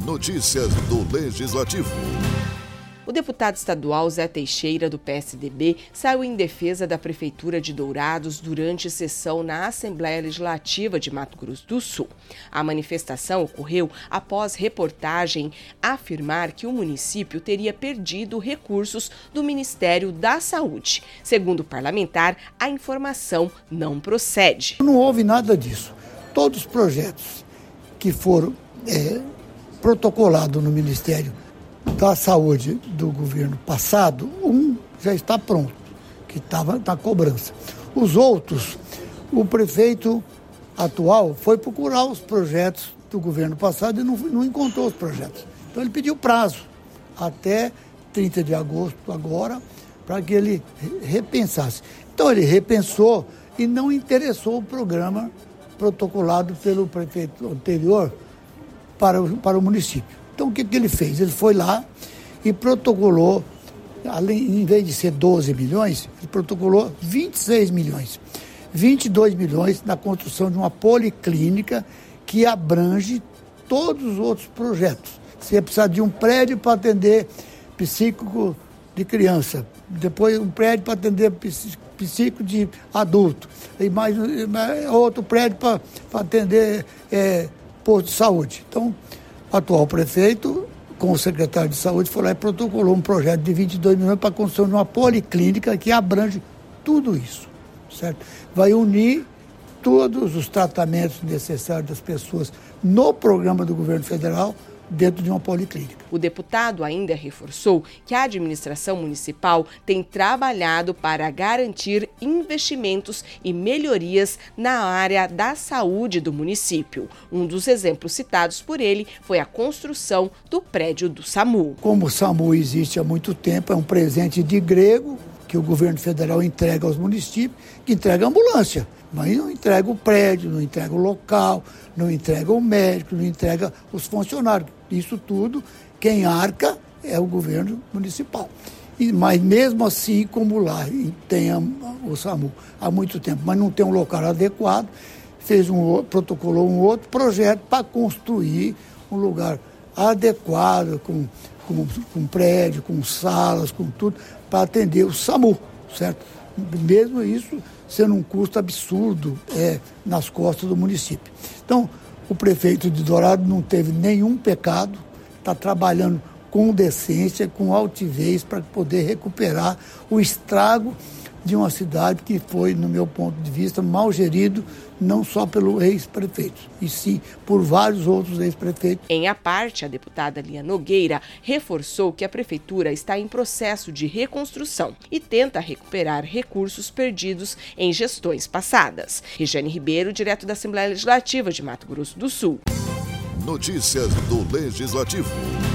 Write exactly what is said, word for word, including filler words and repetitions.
Notícias do Legislativo. O deputado estadual Zé Teixeira, do P S D B, saiu em defesa da Prefeitura de Dourados durante sessão na Assembleia Legislativa de Mato Grosso do Sul. A manifestação ocorreu após reportagem afirmar que o município teria perdido recursos do Ministério da Saúde. Segundo o parlamentar, a informação não procede. Não houve nada disso. Todos os projetos que foram é, protocolados no Ministério da Saúde do governo passado, um já está pronto, que estava na cobrança. Os outros, o prefeito atual foi procurar os projetos do governo passado e não, não encontrou os projetos. Então ele pediu prazo até trinta de agosto agora, para que ele repensasse. Então ele repensou e não interessou o programa protocolado pelo prefeito anterior para o, para o município. Então, o que, que ele fez? Ele foi lá e protocolou, além, em vez de ser doze milhões, ele protocolou vinte e seis milhões. vinte e dois milhões na construção de uma policlínica que abrange todos os outros projetos. Você ia precisar de um prédio para atender psíquico de criança, depois um prédio para atender psíquico de adulto, e mais outro prédio para, para atender é, posto de saúde. Então, o atual prefeito, com o secretário de saúde, foi lá e protocolou um projeto de vinte e dois milhões para a construção de uma policlínica que abrange tudo isso, certo? Vai unir todos os tratamentos necessários das pessoas no programa do governo federal dentro de uma policlínica. O deputado ainda reforçou que a administração municipal tem trabalhado para garantir investimentos e melhorias na área da saúde do município. Um dos exemplos citados por ele foi a construção do prédio do SAMU. Como o SAMU existe há muito tempo, é um presente de grego que o governo federal entrega aos municípios, que entrega a ambulância, mas não entrega o prédio, não entrega o local, não entrega o médico, não entrega os funcionários. Isso tudo, quem arca é o governo municipal. E, mas mesmo assim, como lá tem a, o SAMU há muito tempo, mas não tem um local adequado, fez um, protocolou um outro projeto para construir um lugar adequado, com, com, com prédio, com salas, com tudo, para atender o SAMU, certo? Mesmo isso sendo um custo absurdo é, nas costas do município. Então, o prefeito de Dourados não teve nenhum pecado, está trabalhando com decência, com altivez, para poder recuperar o estrago de uma cidade que foi, no meu ponto de vista, mal gerido, não só pelo ex-prefeito, e sim por vários outros ex-prefeitos. Em a parte, a deputada Lia Nogueira reforçou que a prefeitura está em processo de reconstrução e tenta recuperar recursos perdidos em gestões passadas. Regiane Ribeiro, direto da Assembleia Legislativa de Mato Grosso do Sul. Notícias do Legislativo.